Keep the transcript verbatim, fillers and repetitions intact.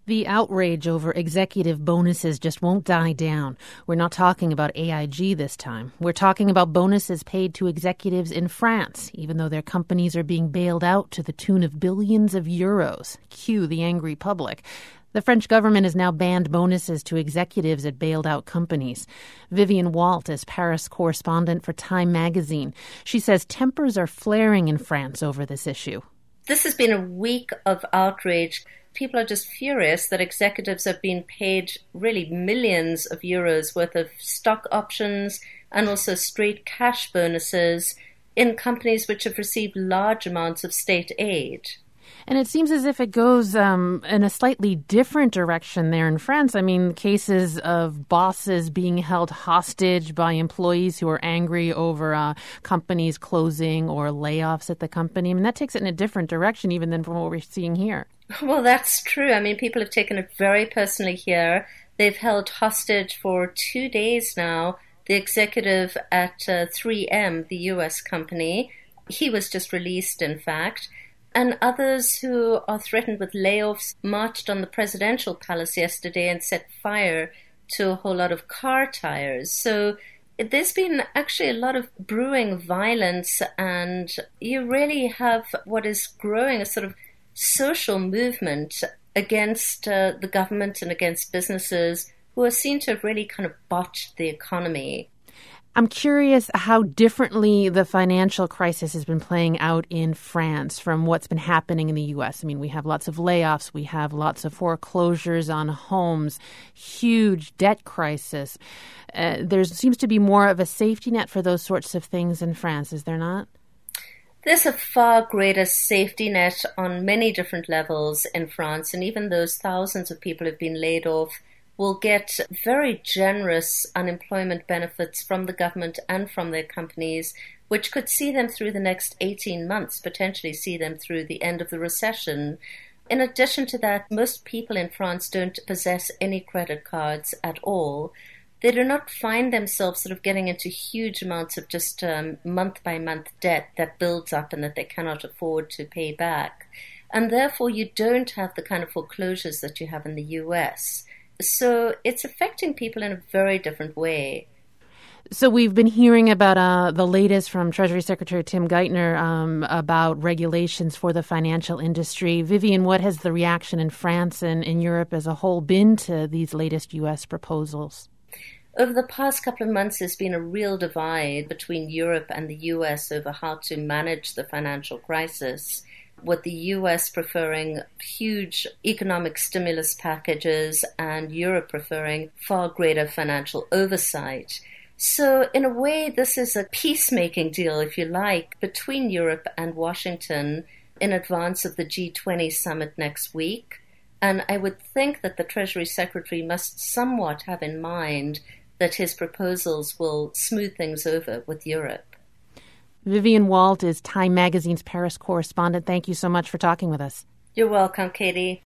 The outrage over executive bonuses just won't die down. We're not talking about A I G this time. We're talking about bonuses paid to executives in France, even though their companies are being bailed out to the tune of billions of euros. Cue the angry public. The French government has now banned bonuses to executives at bailed-out companies. Vivian Walt is Paris correspondent for Time magazine. She says tempers are flaring in France over this issue. This has been a week of outrage. People are just furious that executives have been paid really millions of euros worth of stock options and also straight cash bonuses in companies which have received large amounts of state aid. And it seems as if it goes um, in a slightly different direction there in France. I mean, cases of bosses being held hostage by employees who are angry over uh, companies closing or layoffs at the company. I mean, that takes it in a different direction even than from what we're seeing here. Well, that's true. I mean, people have taken it very personally here. They've held hostage for two days now the executive at uh, three M, the U S company. He was just released, in fact. And others who are threatened with layoffs marched on the presidential palace yesterday and set fire to a whole lot of car tires. So there's been actually a lot of brewing violence, and you really have what is growing a sort of social movement against uh, the government and against businesses who are seen to have really kind of botched the economy. I'm curious how differently the financial crisis has been playing out in France from what's been happening in the U S. I mean, we have lots of layoffs, we have lots of foreclosures on homes, huge debt crisis. Uh, there seems to be more of a safety net for those sorts of things in France, is there not? There's a far greater safety net on many different levels in France, and even those thousands of people who've been laid off will get very generous unemployment benefits from the government and from their companies, which could see them through the next eighteen months, potentially see them through the end of the recession. In addition to that, most people in France don't possess any credit cards at all. They do not find themselves sort of getting into huge amounts of just um, month-by-month debt that builds up and that they cannot afford to pay back. And therefore, you don't have the kind of foreclosures that you have in the U S. So it's affecting people in a very different way. So we've been hearing about uh, the latest from Treasury Secretary Tim Geithner um, about regulations for the financial industry. Vivian, what has the reaction in France and in Europe as a whole been to these latest U S proposals? Over the past couple of months, there's been a real divide between Europe and the U S over how to manage the financial crisis, with the U S preferring huge economic stimulus packages and Europe preferring far greater financial oversight. So in a way, this is a peacemaking deal, if you like, between Europe and Washington in advance of the G twenty summit next week. And I would think that the Treasury Secretary must somewhat have in mind that his proposals will smooth things over with Europe. Vivian Walt is Time magazine's Paris correspondent. Thank you so much for talking with us. You're welcome, Katie.